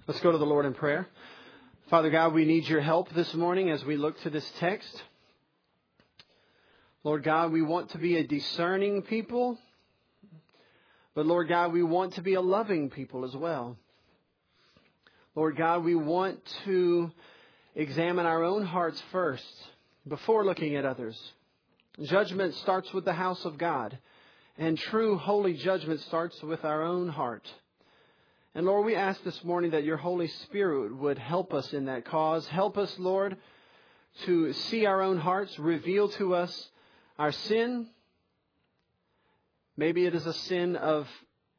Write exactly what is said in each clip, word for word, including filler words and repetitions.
Let's go to the Lord in prayer. Father God, we need your help this morning as we look to this text. Lord God, we want to be a discerning people. But Lord God, we want to be a loving people as well. Lord God, we want to examine our own hearts first before looking at others. Judgment starts with the house of God. And true holy judgment starts with our own heart. And Lord, we ask this morning that your Holy Spirit would help us in that cause. Help us, Lord, to see our own hearts, reveal to us our sin. Maybe it is a sin of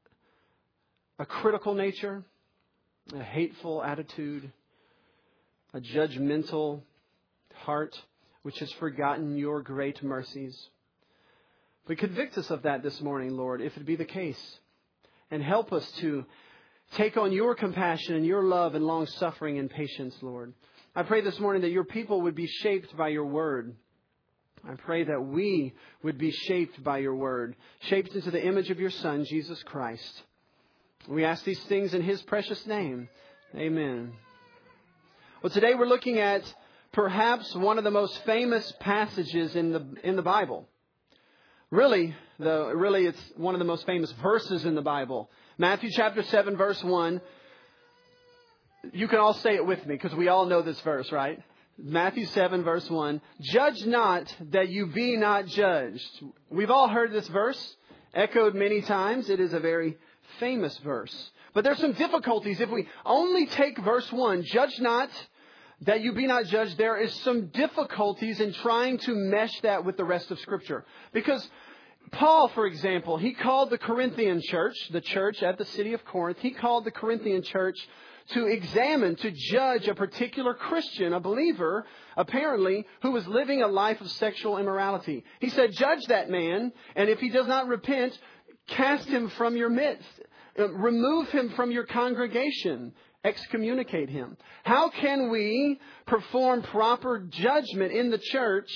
a critical nature, a hateful attitude, a judgmental heart which has forgotten your great mercies. But convict us of that this morning, Lord, if it be the case. And help us to take on your compassion and your love and long suffering and patience, Lord. I pray this morning that your people would be shaped by your word. I pray that we would be shaped by your word, shaped into the image of your Son, Jesus Christ. We ask these things in his precious name. Amen. Well, today we're looking at perhaps one of the most famous passages in the in the Bible. Really, the really it's one of the most famous verses in the Bible. Matthew chapter seven, verse one. You can all say it with me because we all know this verse, right? Matthew seven, verse one. Judge not that you be not judged. We've all heard this verse echoed many times. It is a very famous verse. But there's some difficulties. If we only take verse one, judge not that you be not judged, there is some difficulties in trying to mesh that with the rest of Scripture. Because Paul, for example, he called the Corinthian church, the church at the city of Corinth, he called the Corinthian church to examine, to judge a particular Christian, a believer, apparently, who was living a life of sexual immorality. He said, judge that man, and if he does not repent, cast him from your midst. Remove him from your congregation. Excommunicate him. How can we perform proper judgment in the church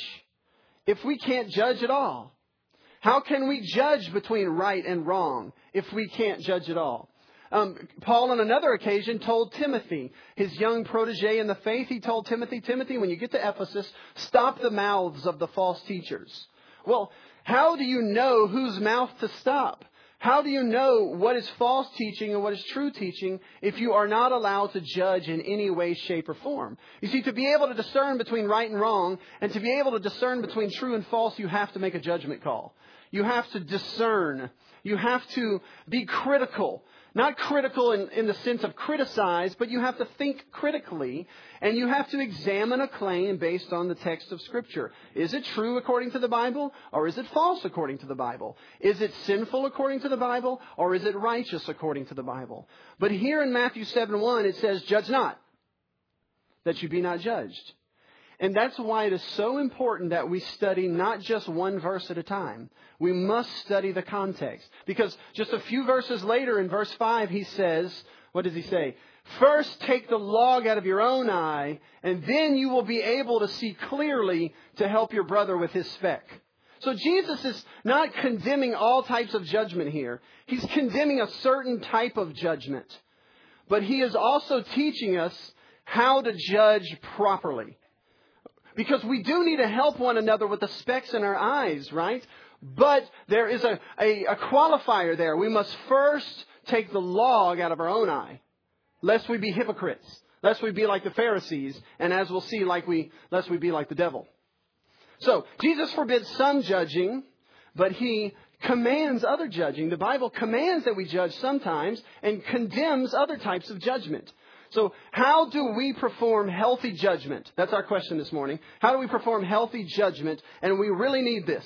if we can't judge at all? How can we judge between right and wrong if we can't judge at all? Um, Paul on another occasion told Timothy, his young protege in the faith, he told Timothy, Timothy, when you get to Ephesus, stop the mouths of the false teachers. Well, how do you know whose mouth to stop? How do you know what is false teaching and what is true teaching if you are not allowed to judge in any way, shape, or form? You see, to be able to discern between right and wrong and to be able to discern between true and false, you have to make a judgment call. You have to discern. You have to be critical. Not critical in, in the sense of criticize, but you have to think critically and you have to examine a claim based on the text of Scripture. Is it true according to the Bible or is it false according to the Bible? Is it sinful according to the Bible or is it righteous according to the Bible? But here in Matthew seven one it says, judge not, that you be not judged. And that's why it is so important that we study not just one verse at a time. We must study the context. Because just a few verses later in verse five, he says, what does he say? First take the log out of your own eye, and then you will be able to see clearly to help your brother with his speck. So Jesus is not condemning all types of judgment here. He's condemning a certain type of judgment. But he is also teaching us how to judge properly. Because we do need to help one another with the specks in our eyes, right? But there is a, a, a qualifier there. We must first take the log out of our own eye, lest we be hypocrites, lest we be like the Pharisees, and as we'll see, like we, lest we be like the devil. So, Jesus forbids some judging, but he commands other judging. The Bible commands that we judge sometimes and condemns other types of judgment. So how do we perform healthy judgment? That's our question this morning. How do we perform healthy judgment? And we really need this.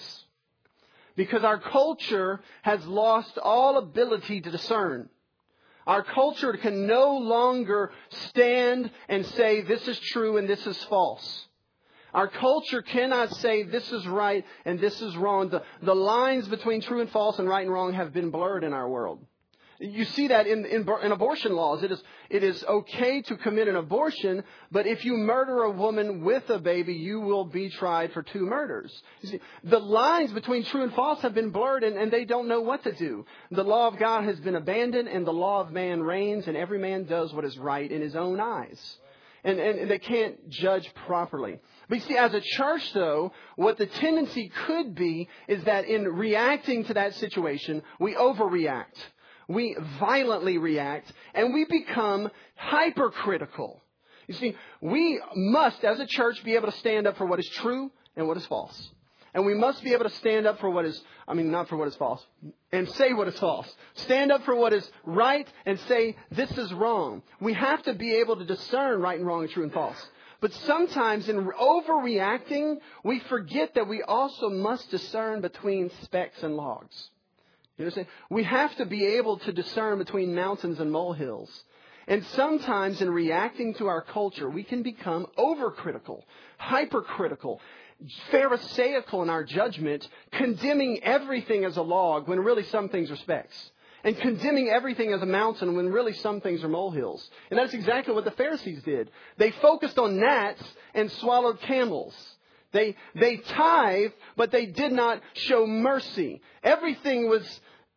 Because our culture has lost all ability to discern. Our culture can no longer stand and say this is true and this is false. Our culture cannot say this is right and this is wrong. The, the lines between true and false and right and wrong have been blurred in our world. You see that in, in, in abortion laws. It is, it is okay to commit an abortion, but if you murder a woman with a baby, you will be tried for two murders. You see, the lines between true and false have been blurred, and, and they don't know what to do. The law of God has been abandoned, and the law of man reigns, and every man does what is right in his own eyes. And, and they can't judge properly. But you see, as a church, though, what the tendency could be is that in reacting to that situation, we overreact. We violently react, and we become hypercritical. You see, we must, as a church, be able to stand up for what is true and what is false. And we must be able to stand up for what is, I mean, not for what is false, and say what is false. Stand up for what is right and say, this is wrong. We have to be able to discern right and wrong and true and false. But sometimes in overreacting, we forget that we also must discern between specks and logs. You understand? We have to be able to discern between mountains and molehills. And sometimes in reacting to our culture, we can become overcritical, hypercritical, pharisaical in our judgment, condemning everything as a log when really some things are specks. And condemning everything as a mountain when really some things are molehills. And that's exactly what the Pharisees did. They focused on gnats and swallowed camels. They, they tithe, but they did not show mercy. Everything was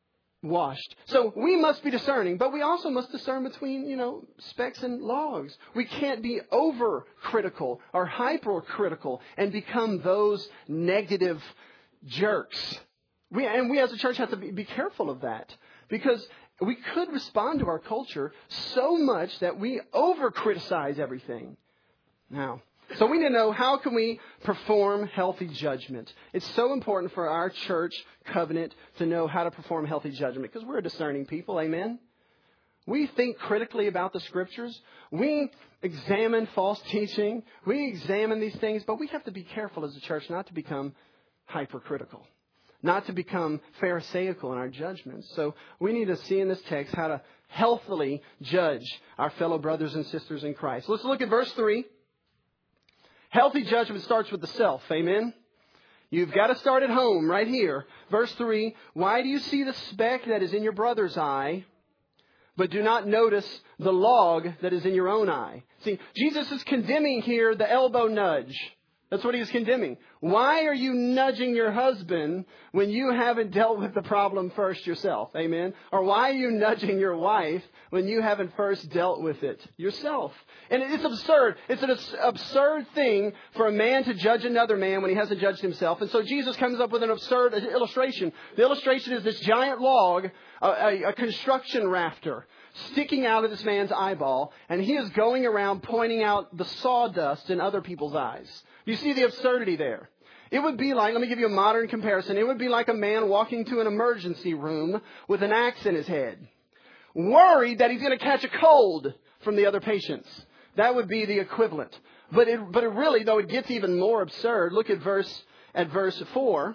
washed. So we must be discerning, but we also must discern between, you know, specks and logs. We can't be overcritical or hypercritical and become those negative jerks. We, and we as a church have to be, be careful of that, because we could respond to our culture so much that we over-criticize everything. Now, so we need to know, how can we perform healthy judgment? It's so important for our church covenant to know how to perform healthy judgment, because we're a discerning people, amen? We think critically about the Scriptures. We examine false teaching. We examine these things, but we have to be careful as a church not to become hypercritical, not to become pharisaical in our judgments. So we need to see in this text how to healthily judge our fellow brothers and sisters in Christ. Let's look at verse three. Healthy judgment starts with the self. Amen? You've got to start at home right here. Verse three. Why do you see the speck that is in your brother's eye, but do not notice the log that is in your own eye? See, Jesus is condemning here the elbow nudge. That's what he's condemning. Why are you nudging your husband when you haven't dealt with the problem first yourself? Amen? Or why are you nudging your wife when you haven't first dealt with it yourself? And it's absurd. It's an absurd thing for a man to judge another man when he hasn't judged himself. And so Jesus comes up with an absurd illustration. The illustration is this giant log, a, a, a construction rafter, sticking out of this man's eyeball. And he is going around pointing out the sawdust in other people's eyes. You see the absurdity there. It would be like, let me give you a modern comparison. It would be like a man walking to an emergency room with an axe in his head, worried that he's going to catch a cold from the other patients. That would be the equivalent. But it, but it really, though, it gets even more absurd. Look at verse, at verse four.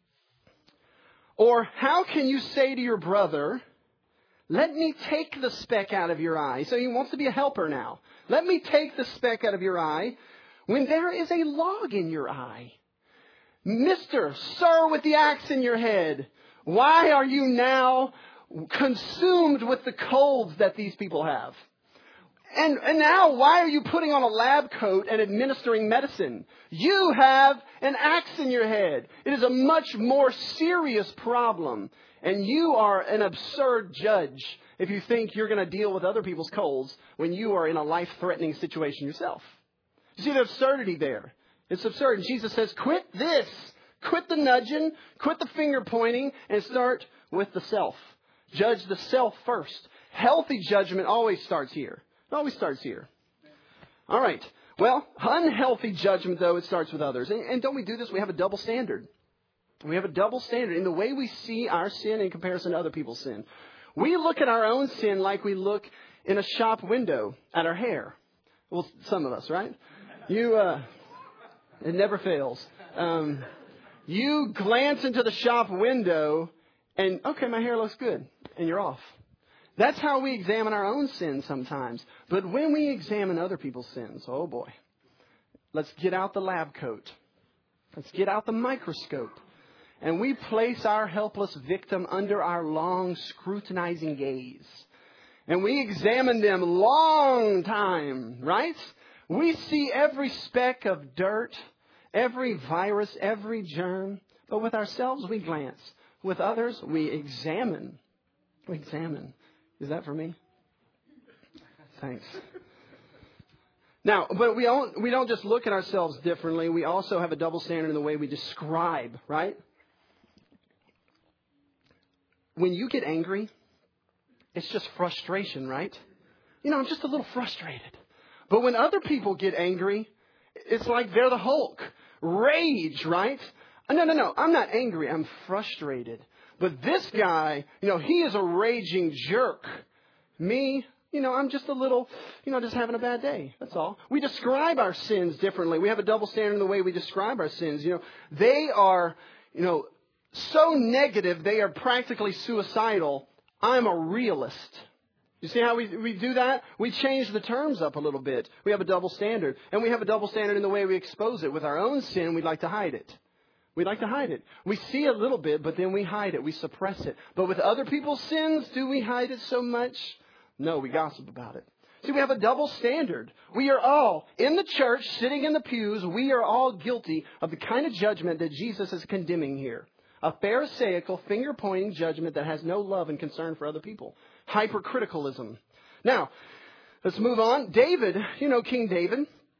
Or how can you say to your brother, let me take the speck out of your eye? So he wants to be a helper now. Let me take the speck out of your eye, when there is a log in your eye. Mister, sir, with the axe in your head, why are you now consumed with the colds that these people have? And, and now, why are you putting on a lab coat and administering medicine? You have an axe in your head. It is a much more serious problem. And you are an absurd judge if you think you're going to deal with other people's colds when you are in a life-threatening situation yourself. You see the absurdity there. It's absurd. And Jesus says, quit this. Quit the nudging. Quit the finger pointing. And start with the self. Judge the self first. Healthy judgment always starts here. It always starts here. All right. Well, unhealthy judgment, though, it starts with others. And, and don't we do this? We have a double standard. We have a double standard in the way we see our sin in comparison to other people's sin. We look at our own sin like we look in a shop window at our hair. Well, some of us, right? You, uh, it never fails. Um, you glance into the shop window and, okay, my hair looks good. And you're off. That's how we examine our own sins sometimes. But when we examine other people's sins, oh boy, let's get out the lab coat. Let's get out the microscope. and we place our helpless victim under our long scrutinizing gaze. And we examine them long time, right? We see every speck of dirt, every virus, every germ. But with ourselves, we glance. With others, we examine. We examine. Is that for me? Thanks. Now, but we don't, we don't just look at ourselves differently. We also have a double standard in the way we describe, right? When you get angry, it's just frustration, right? You know, I'm just a little frustrated. But when other people get angry, it's like they're the Hulk. Rage, right? No, no, no. I'm not angry. I'm frustrated. But this guy, you know, he is a raging jerk. Me, you know, I'm just a little, you know, just having a bad day. That's all. We describe our sins differently. We have a double standard in the way we describe our sins. You know, they are, you know, so negative, they are practically suicidal. I'm a realist. You see how we, we do that? We change the terms up a little bit. We have a double standard. And we have a double standard in the way we expose it. With our own sin, we'd like to hide it. We like to hide it. We see a little bit, but then we hide it. We suppress it. But with other people's sins, do we hide it so much? No, we gossip about it. See, we have a double standard. We are all, in the church, sitting in the pews, we are all guilty of the kind of judgment that Jesus is condemning here. A pharisaical, finger-pointing judgment that has no love and concern for other people. Hypercriticalism. Now, let's move on. David, you know King David.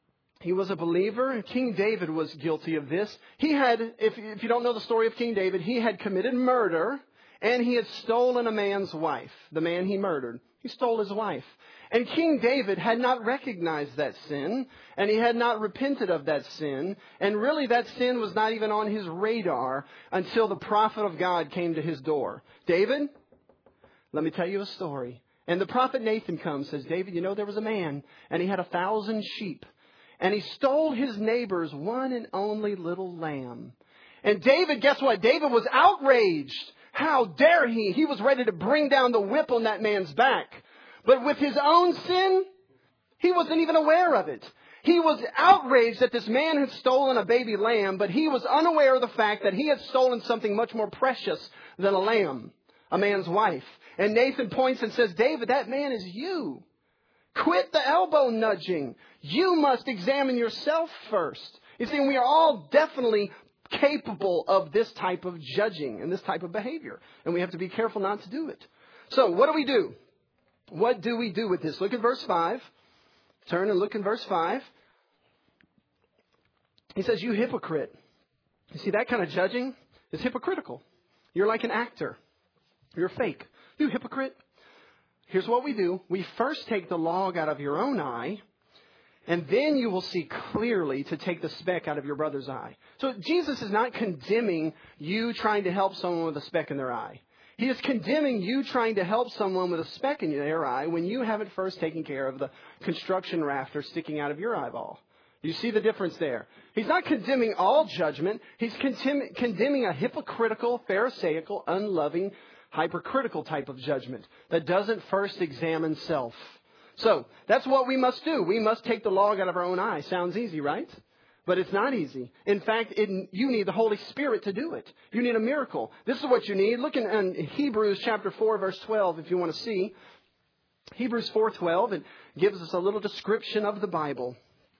He was a believer. King David was guilty of this. He had, if, if you don't know the story of King David, he had committed murder and he had stolen a man's wife, the man he murdered. He stole his wife. And King David had not recognized that sin, and he had not repented of that sin. And really that sin was not even on his radar until the prophet of God came to his door. David, let me tell you a story. And the prophet Nathan comes, says, David, you know, there was a man, and he had a thousand sheep. And he stole his neighbor's one and only little lamb. And David, guess what? David was outraged. How dare he? He was ready to bring down the whip on that man's back. But with his own sin, he wasn't even aware of it. He was outraged that this man had stolen a baby lamb, but he was unaware of the fact that he had stolen something much more precious than a lamb, a man's wife. And Nathan points and says, David, that man is you. Quit the elbow nudging. You must examine yourself first. You see, we are all definitely capable of this type of judging and this type of behavior. And we have to be careful not to do it. So what do we do? What do we do with this? Look at verse five. Turn and look in verse five. He says, you hypocrite. You see, that kind of judging is hypocritical. You're like an actor. You're fake. You hypocrite. Here's what we do. We first take the log out of your own eye, and then you will see clearly to take the speck out of your brother's eye. So Jesus is not condemning you trying to help someone with a speck in their eye. He is condemning you trying to help someone with a speck in their eye when you haven't first taken care of the construction rafter sticking out of your eyeball. You see the difference there? He's not condemning all judgment. He's condemn- condemning a hypocritical, pharisaical, unloving, hypercritical type of judgment that doesn't first examine self. So that's what we must do. We must take the log out of our own eye. Sounds easy, right? But it's not easy. In fact, it, you need the Holy Spirit to do it. You need a miracle. This is what you need. Look in, in Hebrews chapter four, verse twelve, if you want to see. Hebrews four twelve, it gives us a little description of the Bible.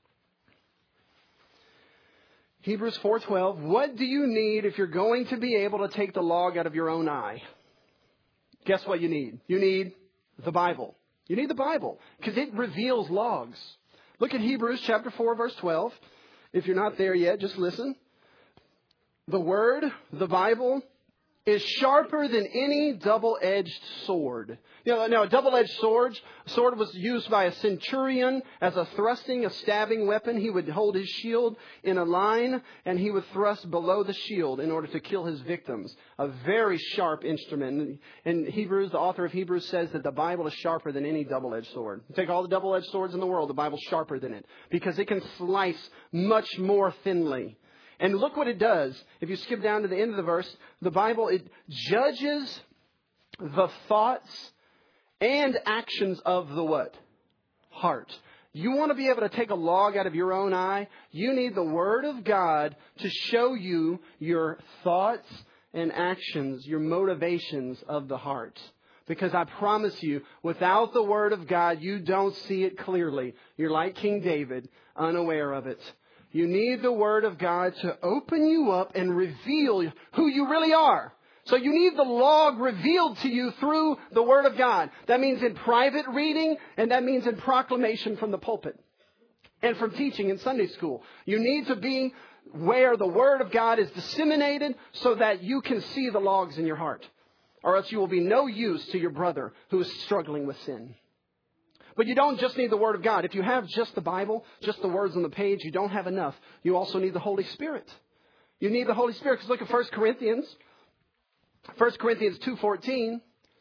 Hebrews four twelve, what do you need if you're going to be able to take the log out of your own eye? Guess what you need? You need the Bible. You need the Bible because it reveals logs. Look at Hebrews chapter four, verse twelve. If you're not there yet, just listen. The Word, the Bible, is sharper than any double-edged sword. You know, now a double-edged sword, sword was used by a centurion as a thrusting, a stabbing weapon. He would hold his shield in a line and he would thrust below the shield in order to kill his victims. A very sharp instrument. And Hebrews, the author of Hebrews says that the Bible is sharper than any double-edged sword. You take all the double-edged swords in the world, the Bible's sharper than it because it can slice much more thinly. And look what it does. If you skip down to the end of the verse, the Bible, it judges the thoughts and actions of the what? Heart. You want to be able to take a log out of your own eye? You need the Word of God to show you your thoughts and actions, your motivations of the heart. Because I promise you, without the Word of God, you don't see it clearly. You're like King David, unaware of it. You need the Word of God to open you up and reveal who you really are. So you need the log revealed to you through the Word of God. That means in private reading, and that means in proclamation from the pulpit and from teaching in Sunday school. You need to be where the Word of God is disseminated so that you can see the logs in your heart. Or else you will be no use to your brother who is struggling with sin. But you don't just need the Word of God. If you have just the Bible, just the words on the page, you don't have enough. You also need the Holy Spirit. You need the Holy Spirit. Because look at First Corinthians. First Corinthians two fourteen.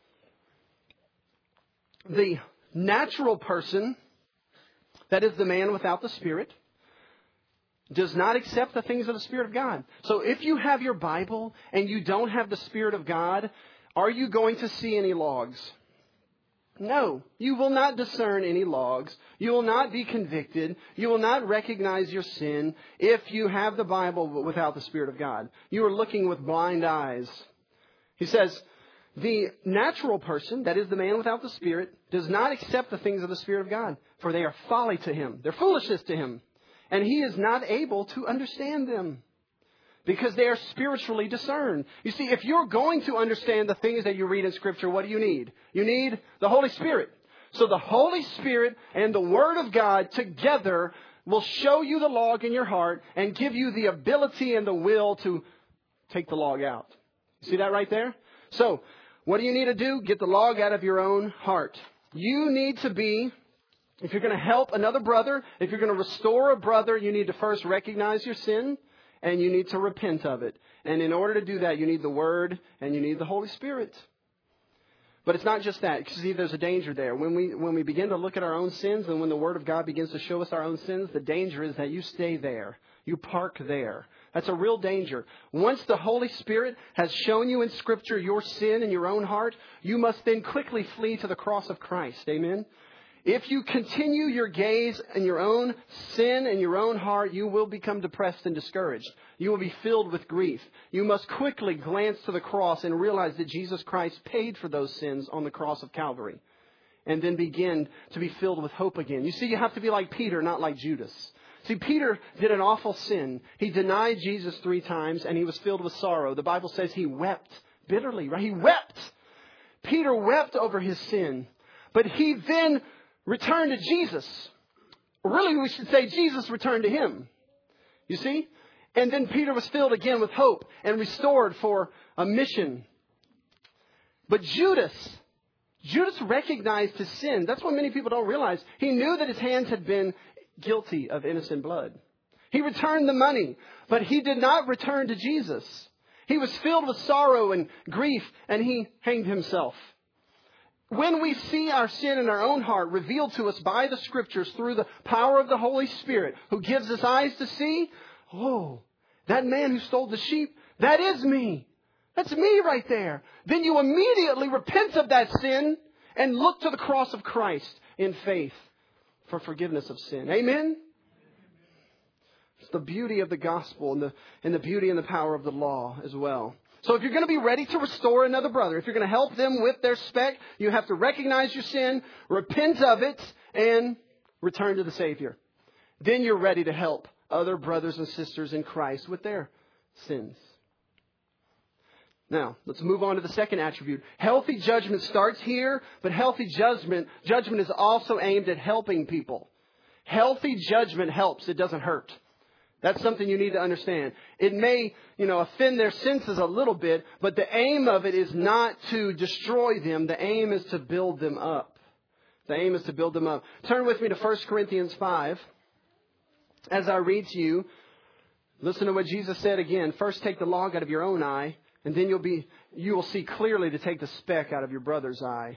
The natural person, that is the man without the Spirit, does not accept the things of the Spirit of God. So if you have your Bible and you don't have the Spirit of God, are you going to see any logs? No, you will not discern any logs. You will not be convicted. You will not recognize your sin if you have the Bible but without the Spirit of God. You are looking with blind eyes. He says, the natural person, that is the man without the Spirit, does not accept the things of the Spirit of God, for they are folly to him. They're foolishness to him. And he is not able to understand them because they are spiritually discerned. You see, if you're going to understand the things that you read in Scripture, what do you need? You need the Holy Spirit. So the Holy Spirit and the Word of God together will show you the log in your heart and give you the ability and the will to take the log out. You see that right there? So what do you need to do? Get the log out of your own heart. You need to be, if you're going to help another brother, if you're going to restore a brother, you need to first recognize your sin and you need to repent of it. And in order to do that, you need the Word and you need the Holy Spirit. But it's not just that. Because see, there's a danger there. When we when we begin to look at our own sins and when the Word of God begins to show us our own sins, the danger is that you stay there. You park there. That's a real danger. Once the Holy Spirit has shown you in Scripture your sin in your own heart, you must then quickly flee to the cross of Christ. Amen? If you continue your gaze in your own sin and your own heart, you will become depressed and discouraged. You will be filled with grief. You must quickly glance to the cross and realize that Jesus Christ paid for those sins on the cross of Calvary. And then begin to be filled with hope again. You see, you have to be like Peter, not like Judas. See, Peter did an awful sin. He denied Jesus three times and he was filled with sorrow. The Bible says he wept bitterly, right? He wept. Peter wept over his sin. But he then returned to Jesus. Really, we should say Jesus returned to him. You see? And then Peter was filled again with hope and restored for a mission. But Judas, Judas recognized his sin. That's what many people don't realize. He knew that his hands had been guilty of innocent blood. He returned the money, but he did not return to Jesus. He was filled with sorrow and grief, and he hanged himself. When we see our sin in our own heart revealed to us by the Scriptures through the power of the Holy Spirit who gives us eyes to see, oh, that man who stole the sheep, that is me. That's me right there. Then you immediately repent of that sin and look to the cross of Christ in faith for forgiveness of sin. Amen? It's the beauty of the gospel and the, and the beauty and the power of the law as well. So if you're going to be ready to restore another brother, if you're going to help them with their speck, you have to recognize your sin, repent of it, and return to the Savior. Then you're ready to help other brothers and sisters in Christ with their sins. Now, let's move on to the second attribute. Healthy judgment starts here, but healthy judgment, judgment is also aimed at helping people. Healthy judgment helps. It doesn't hurt. That's something you need to understand. It may, you know, offend their senses a little bit, but the aim of it is not to destroy them. The aim is to build them up. The aim is to build them up. Turn with me to First Corinthians five. As I read to you, listen to what Jesus said again. First, take the log out of your own eye, and then you'll be, you will see clearly to take the speck out of your brother's eye.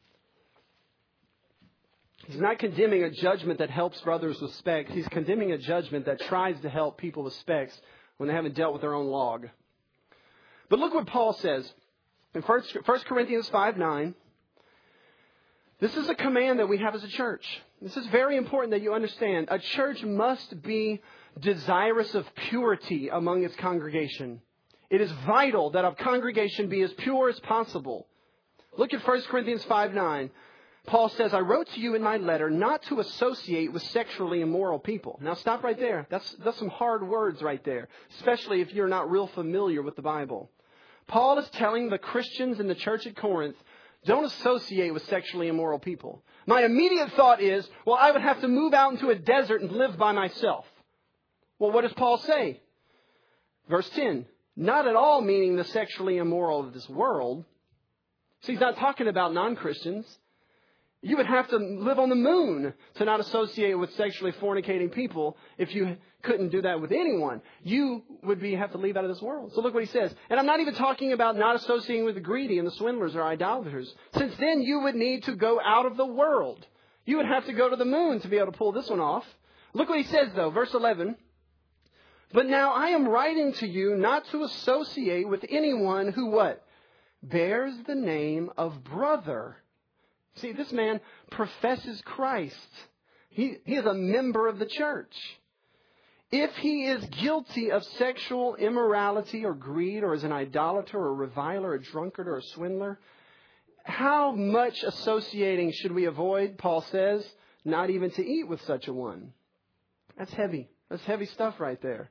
He's not condemning a judgment that helps brothers with specks. He's condemning a judgment that tries to help people with specks when they haven't dealt with their own log. But look what Paul says in First Corinthians five nine. This is a command that we have as a church. This is very important that you understand. A church must be desirous of purity among its congregation. It is vital that a congregation be as pure as possible. Look at First Corinthians five nine. Paul says, I wrote to you in my letter not to associate with sexually immoral people. Now stop right there. That's, that's some hard words right there, especially if you're not real familiar with the Bible. Paul is telling the Christians in the church at Corinth, don't associate with sexually immoral people. My immediate thought is, well, I would have to move out into a desert and live by myself. Well, what does Paul say? Verse ten, not at all meaning the sexually immoral of this world. So he's not talking about non-Christians. You would have to live on the moon to not associate with sexually fornicating people if you couldn't do that with anyone. You would be have to leave out of this world. So look what he says. And I'm not even talking about not associating with the greedy and the swindlers or idolaters. Since then you would need to go out of the world. You would have to go to the moon to be able to pull this one off. Look what he says though, verse eleven. But now I am writing to you not to associate with anyone who what? Bears the name of brother. See, this man professes Christ. He, he is a member of the church. If he is guilty of sexual immorality or greed or is an idolater or a reviler, a drunkard or a swindler, how much associating should we avoid? Paul says, not even to eat with such a one. That's heavy. That's heavy stuff right there.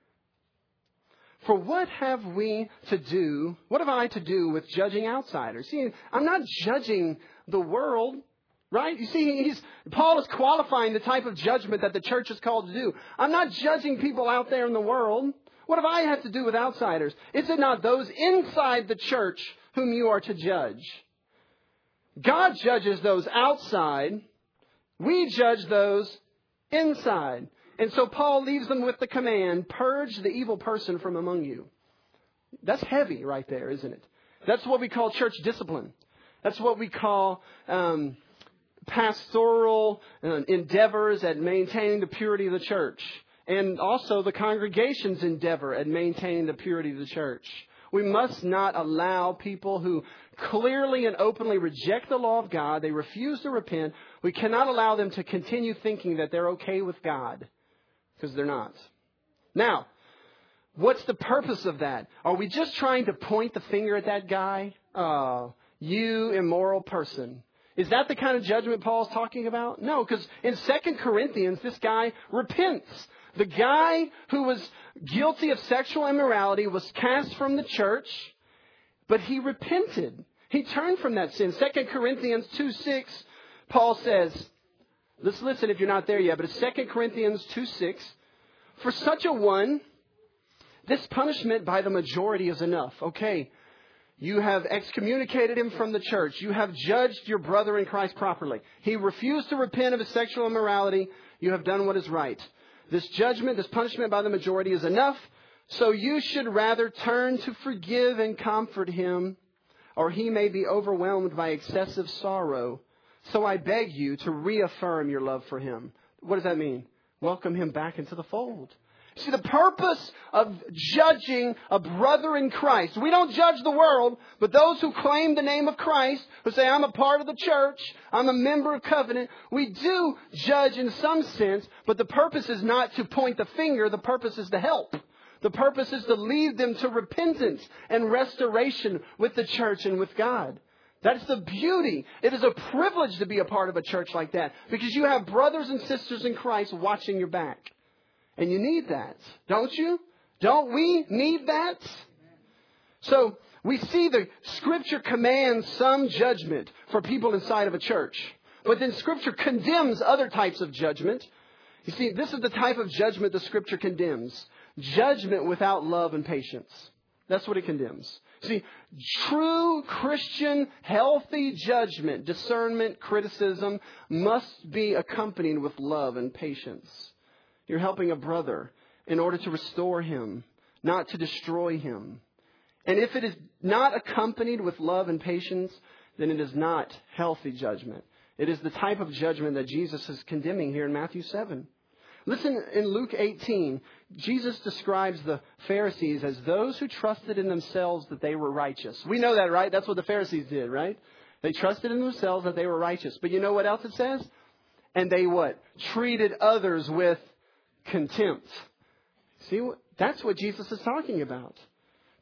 For what have we to do, what have I to do with judging outsiders? See, I'm not judging the world, right? You see, he's, Paul is qualifying the type of judgment that the church is called to do. I'm not judging people out there in the world. What have I had to do with outsiders? Is it not those inside the church whom you are to judge? God judges those outside. We judge those inside. And so Paul leaves them with the command, purge the evil person from among you. That's heavy right there, isn't it? That's what we call church discipline. That's what we call um, pastoral uh, endeavors at maintaining the purity of the church. And also the congregation's endeavor at maintaining the purity of the church. We must not allow people who clearly and openly reject the law of God, they refuse to repent. We cannot allow them to continue thinking that they're okay with God. Because they're not. Now, what's the purpose of that? Are we just trying to point the finger at that guy? Oh, you immoral person. Is that the kind of judgment Paul's talking about? No, because in Second Corinthians, this guy repents. The guy who was guilty of sexual immorality was cast from the church, but he repented. He turned from that sin. Second Corinthians two six, Paul says, let's listen if you're not there yet, but it's Second Corinthians two six. For such a one, this punishment by the majority is enough. Okay, you have excommunicated him from the church. You have judged your brother in Christ properly. He refused to repent of his sexual immorality. You have done what is right. This judgment, this punishment by the majority is enough. So you should rather turn to forgive and comfort him, or he may be overwhelmed by excessive sorrow. So I beg you to reaffirm your love for him. What does that mean? Welcome him back into the fold. See, the purpose of judging a brother in Christ, we don't judge the world, but those who claim the name of Christ, who say, I'm a part of the church, I'm a member of covenant, we do judge in some sense, but the purpose is not to point the finger, the purpose is to help. The purpose is to lead them to repentance and restoration with the church and with God. That's the beauty. It is a privilege to be a part of a church like that because you have brothers and sisters in Christ watching your back. And you need that, don't you? Don't we need that? So we see the Scripture commands some judgment for people inside of a church. But then Scripture condemns other types of judgment. You see, this is the type of judgment the Scripture condemns. Judgment without love and patience. That's what it condemns. See, true Christian, healthy judgment, discernment, criticism must be accompanied with love and patience. You're helping a brother in order to restore him, not to destroy him. And if it is not accompanied with love and patience, then it is not healthy judgment. It is the type of judgment that Jesus is condemning here in Matthew seven. Listen, in Luke eighteen, Jesus describes the Pharisees as those who trusted in themselves that they were righteous. We know that, right? That's what the Pharisees did, right? They trusted in themselves that they were righteous. But you know what else it says? And they what? Treated others with contempt. See, that's what Jesus is talking about.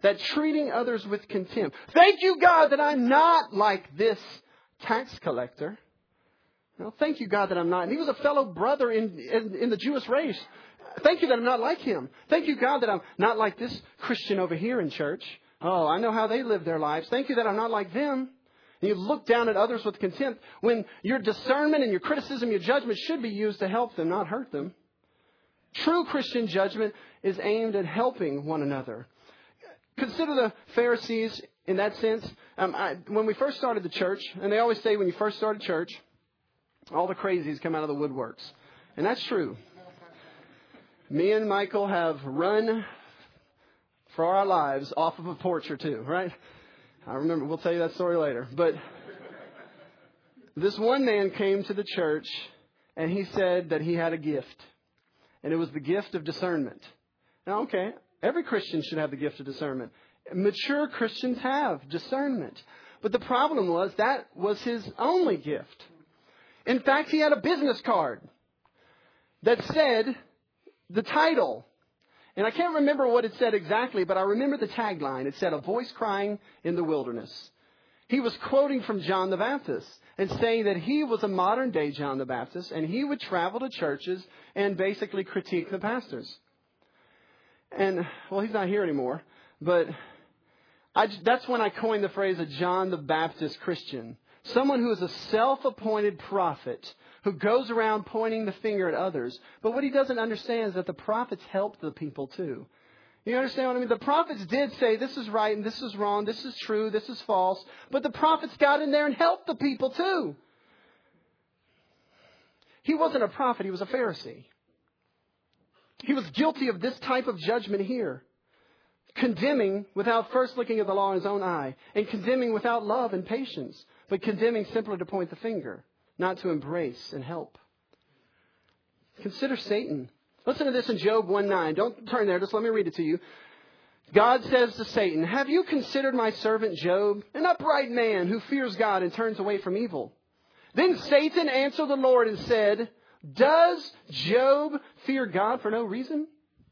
that treating others with contempt. Thank you, God, that I'm not like this tax collector. No, thank you, God, that I'm not. And he was a fellow brother in, in, in the Jewish race. Thank you that I'm not like him. Thank you, God, that I'm not like this Christian over here in church. Oh, I know how they live their lives. Thank you that I'm not like them. And you look down at others with contempt when your discernment and your criticism, your judgment should be used to help them, not hurt them. True Christian judgment is aimed at helping one another. Consider the Pharisees in that sense. Um, I, when we first started the church, and they always say when you first start a church, all the crazies come out of the woodworks. And that's true. Me and Michael have run for our lives off of a porch or two, right? I remember, we'll tell you that story later. But this one man came to the church and he said that he had a gift. And it was the gift of discernment. Now, okay, every Christian should have the gift of discernment. Mature Christians have discernment. But the problem was that was his only gift. In fact, he had a business card that said the title. And I can't remember what it said exactly, but I remember the tagline. It said, "A voice crying in the wilderness." He was quoting from John the Baptist and saying that he was a modern day John the Baptist and he would travel to churches and basically critique the pastors. And, well, he's not here anymore, but I, that's when I coined the phrase a John the Baptist Christian. Someone who is a self-appointed prophet who goes around pointing the finger at others. But what he doesn't understand is that the prophets helped the people too. You understand what I mean? The prophets did say this is right and this is wrong, this is true, this is false. But the prophets got in there and helped the people too. He wasn't a prophet, he was a Pharisee. He was guilty of this type of judgment here. Condemning without first looking at the law in his own eye. And condemning without love and patience. But condemning simply to point the finger. Not to embrace and help. Consider Satan. Listen to this in Job one nine. Don't turn there. Just let me read it to you. God says to Satan, "Have you considered my servant Job, an upright man who fears God and turns away from evil?" Then Satan answered the Lord and said, "Does Job fear God for no reason?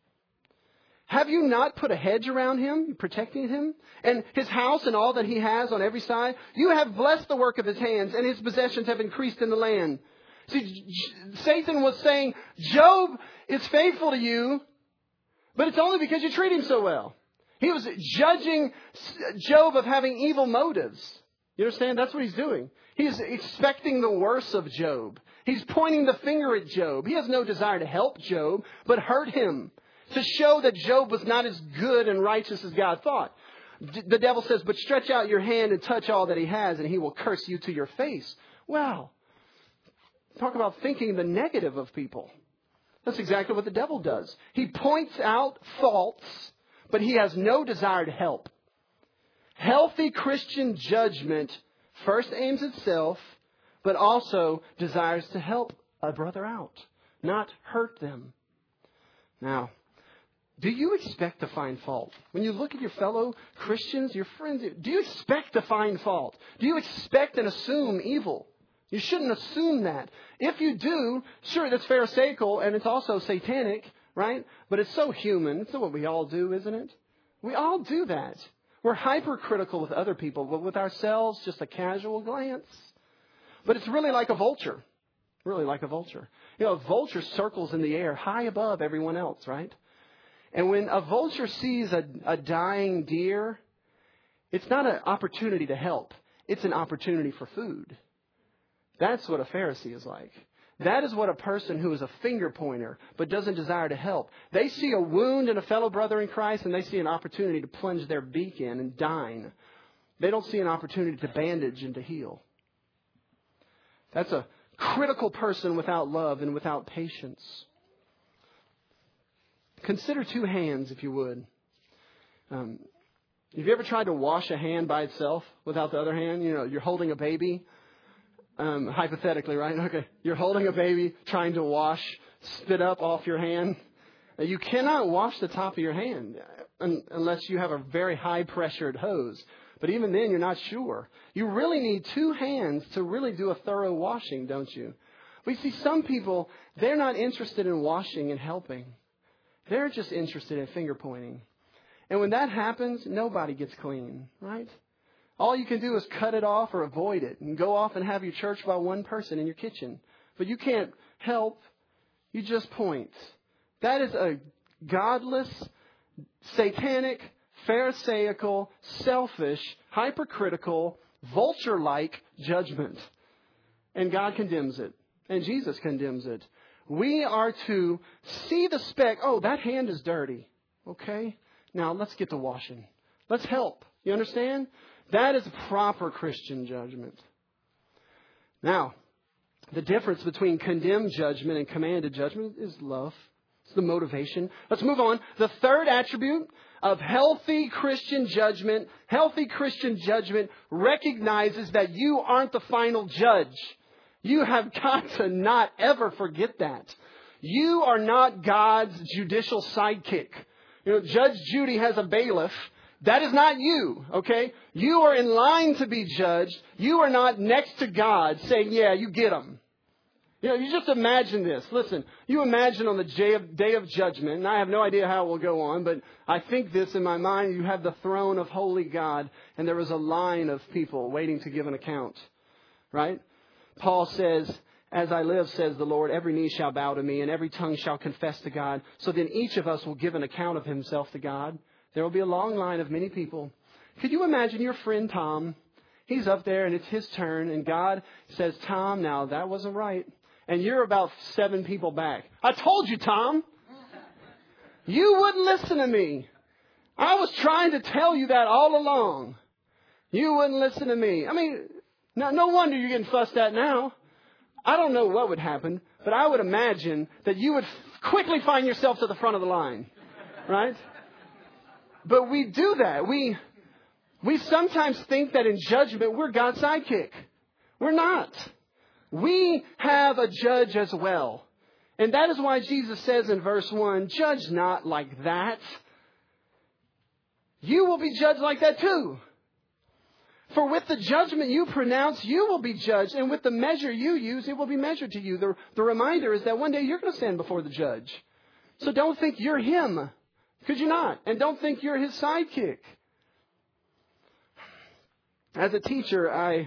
Have you not put a hedge around him, protecting him, and his house and all that he has on every side? You have blessed the work of his hands, and his possessions have increased in the land." See, Satan was saying, Job is faithful to you, but it's only because you treat him so well. He was judging Job of having evil motives. You understand? That's what he's doing. He's expecting the worst of Job. He's pointing the finger at Job. He has no desire to help Job, but hurt him. To show that Job was not as good and righteous as God thought. The devil says, "But stretch out your hand and touch all that he has, and he will curse you to your face." Well, talk about thinking the negative of people. That's exactly what the devil does. He points out faults, but he has no desire to help. Healthy Christian judgment first aims at self, but also desires to help a brother out, not hurt them. Now, do you expect to find fault? When you look at your fellow Christians, your friends, do you expect to find fault? Do you expect and assume evil? You shouldn't assume that. If you do, sure, that's pharisaical and it's also satanic, right? But it's so human. It's what we all do, isn't it? We all do that. We're hypercritical with other people, but with ourselves, just a casual glance. But it's really like a vulture. Really like a vulture. You know, a vulture circles in the air high above everyone else, right? And when a vulture sees a, a dying deer, it's not an opportunity to help. It's an opportunity for food. That's what a Pharisee is like. That is what a person who is a finger pointer but doesn't desire to help. They see a wound in a fellow brother in Christ and they see an opportunity to plunge their beak in and dine. They don't see an opportunity to bandage and to heal. That's a critical person without love and without patience. Consider two hands, if you would. Um, have you ever tried to wash a hand by itself without the other hand? You know, you're holding a baby. Um, hypothetically, right? Okay. You're holding a baby, trying to wash spit up off your hand. You cannot wash the top of your hand unless you have a very high pressured hose. But even then, you're not sure. You really need two hands to really do a thorough washing, don't you? But you see, some people, they're not interested in washing and helping. They're just interested in finger pointing. And when that happens, nobody gets clean, right? All you can do is cut it off or avoid it and go off and have your church by one person in your kitchen. But you can't help. You just point. That is a godless, satanic, pharisaical, selfish, hypercritical, vulture-like judgment. And God condemns it. And Jesus condemns it. We are to see the speck. Oh, that hand is dirty. Okay? Now let's get to washing. Let's help. You understand? That is proper Christian judgment. Now, the difference between condemned judgment and commanded judgment is love. It's the motivation. Let's move on. The third attribute of healthy Christian judgment, healthy Christian judgment recognizes that you aren't the final judge. You have got to not ever forget that. You are not God's judicial sidekick. You know, Judge Judy has a bailiff. That is not you, okay? You are in line to be judged. You are not next to God saying, yeah, you get them. You know, you just imagine this. Listen, you imagine on the day of, day of judgment, and I have no idea how it will go on, but I think this in my mind, you have the throne of holy God, and there is a line of people waiting to give an account, right? Paul says, as I live, says the Lord, every knee shall bow to me, and every tongue shall confess to God. So then each of us will give an account of himself to God. There will be a long line of many people. Could you imagine your friend Tom? He's up there and it's his turn. And God says, Tom, now that wasn't right. And you're about seven people back. I told you, Tom. You wouldn't listen to me. I was trying to tell you that all along. You wouldn't listen to me. I mean, no, no wonder you're getting fussed at now. I don't know what would happen, but I would imagine that you would quickly find yourself to the front of the line. Right? But we do that. We we sometimes think that in judgment, we're God's sidekick. We're not. We have a judge as well. And that is why Jesus says in verse one, judge not like that. You will be judged like that too. For with the judgment you pronounce, you will be judged. And with the measure you use, it will be measured to you. The, the reminder is that one day you're going to stand before the judge. So don't think you're him. Could you not? And don't think you're his sidekick. As a teacher, I,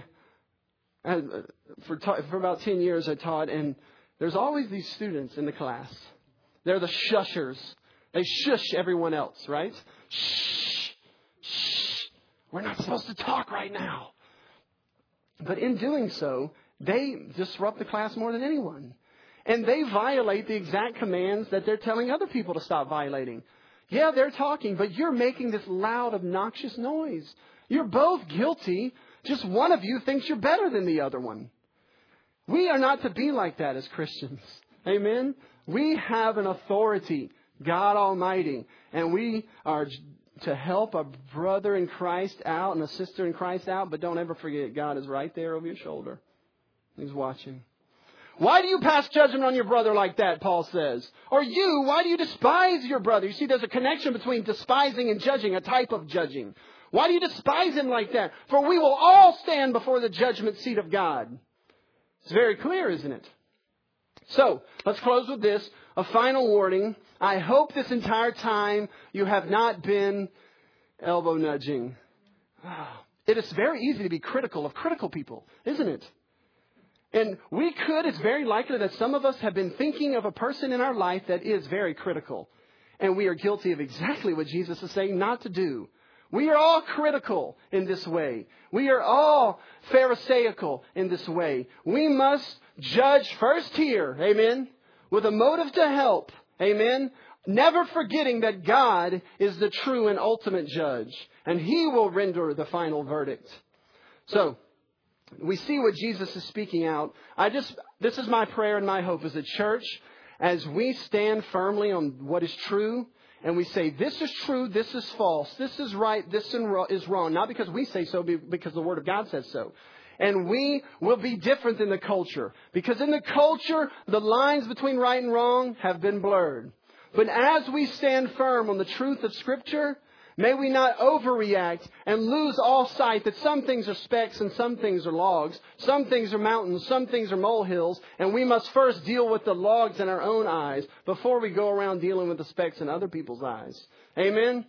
I for, ta- for about ten years I taught, and there's always these students in the class. They're the shushers. They shush everyone else, right? Shh, shh. We're not supposed to talk right now. But in doing so, they disrupt the class more than anyone. And they violate the exact commands that they're telling other people to stop violating. Yeah, they're talking, but you're making this loud, obnoxious noise. You're both guilty. Just one of you thinks you're better than the other one. We are not to be like that as Christians. Amen? We have an authority, God Almighty, and we are to help a brother in Christ out and a sister in Christ out, but don't ever forget God is right there over your shoulder. He's watching. Why do you pass judgment on your brother like that, Paul says? Or you, why do you despise your brother? You see, there's a connection between despising and judging, a type of judging. Why do you despise him like that? For we will all stand before the judgment seat of God. It's very clear, isn't it? So, let's close with this. A final warning. I hope this entire time you have not been elbow nudging. It is very easy to be critical of critical people, isn't it? And we could, it's very likely that some of us have been thinking of a person in our life that is very critical. And we are guilty of exactly what Jesus is saying not to do. We are all critical in this way. We are all pharisaical in this way. We must judge first here, amen, with a motive to help, amen, never forgetting that God is the true and ultimate judge, and He will render the final verdict. So, we see what Jesus is speaking out. I just, this is my prayer and my hope as a church, as we stand firmly on what is true, and we say, this is true, this is false, this is right, this is wrong. Not because we say so, because the Word of God says so. And we will be different than the culture. Because in the culture, the lines between right and wrong have been blurred. But as we stand firm on the truth of Scripture, may we not overreact and lose all sight that some things are specks and some things are logs. Some things are mountains, some things are molehills. And we must first deal with the logs in our own eyes before we go around dealing with the specks in other people's eyes. Amen?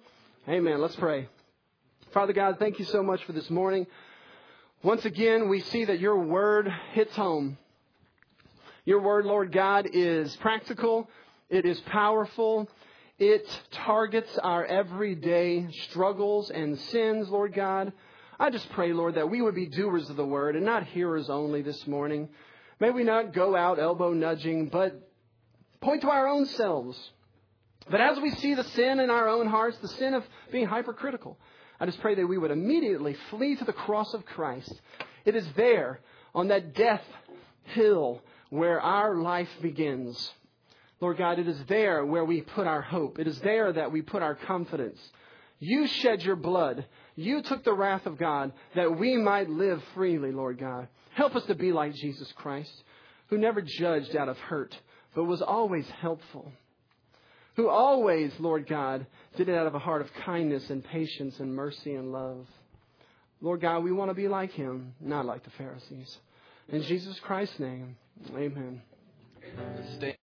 Amen. Let's pray. Father God, thank you so much for this morning. Once again, we see that your word hits home. Your word, Lord God, is practical. It is powerful. It targets our everyday struggles and sins, Lord God. I just pray, Lord, that we would be doers of the word and not hearers only this morning. May we not go out elbow nudging, but point to our own selves. But as we see the sin in our own hearts, the sin of being hypercritical, I just pray that we would immediately flee to the cross of Christ. It is there on that death hill where our life begins. Lord God, it is there where we put our hope. It is there that we put our confidence. You shed your blood. You took the wrath of God that we might live freely, Lord God. Help us to be like Jesus Christ, who never judged out of hurt, but was always helpful. Who always, Lord God, did it out of a heart of kindness and patience and mercy and love. Lord God, we want to be like him, not like the Pharisees. In Jesus Christ's name, amen.